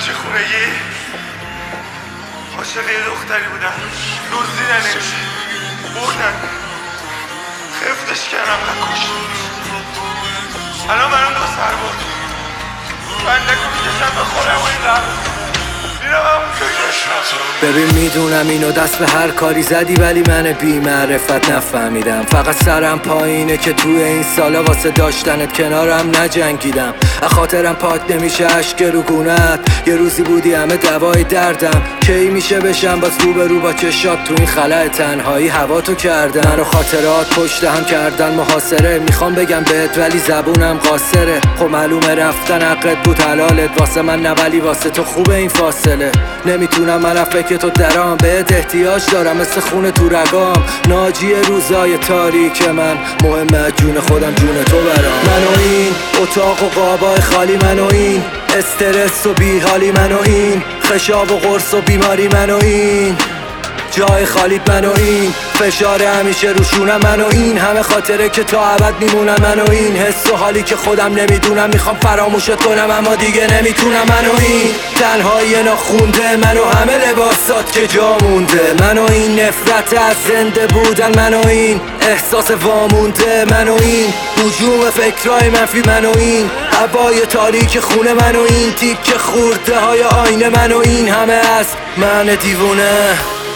همیشه خونگی عاشق یه دختری بودم، دزدیدن نمیشه، بردن خفتش کردم نکش. الان برام 2 سر برد، بندکو میکشم به خودم و این رفت میرم همون ببین میدونم اینو دست به هر کاری زدی، ولی من بی معرفت نفهمیدم. فقط سرم پایینه که توی این سالا واسه داشتنت کنارم نجنگیدم. خاطرم پاک نمیشه اشک رو گونت، یه روزی بودی همه دوای دردم. کی میشه بشم باز رو به رو با چشات تو این خلأ تنهایی هوا تو کردم. منو خاطرات پشت هم کردن محاصره، میخوام بگم بهت ولی زبونم قاصره. خب معلومه رفتن حقت بود حلالت، واسه من نه ولی واسه تو خوبه این فاصله. نمیتونم من فکر تو درام، بهت احتیاج دارم مثل خون تو رگام. ناجی روزای تاریک من، مهمه جون خودم جون تو برام. من و این اتاق و قابای خالی، من و این استرس و بیحالی، من و این خشاب و قرص و بیماری، من و این جای خالیت، من و این فشار همیشه روشونم، من و این همه خاطره که تا ابد میمونم، من و این حس و حالی که خودم نمیدونم میخوام فراموشت کنم اما دیگه نمیتونم، من و این تنهایی ناخونده، من و همه لباسات که جا مونده، من و این نفرت از زنده بودن، من و این احساس وامونده، من و این هجوم فکرهای منفی، من و این هوای تاریک خونه، من و این تیکه خورده های آینه، من و این همه از من دیوونه.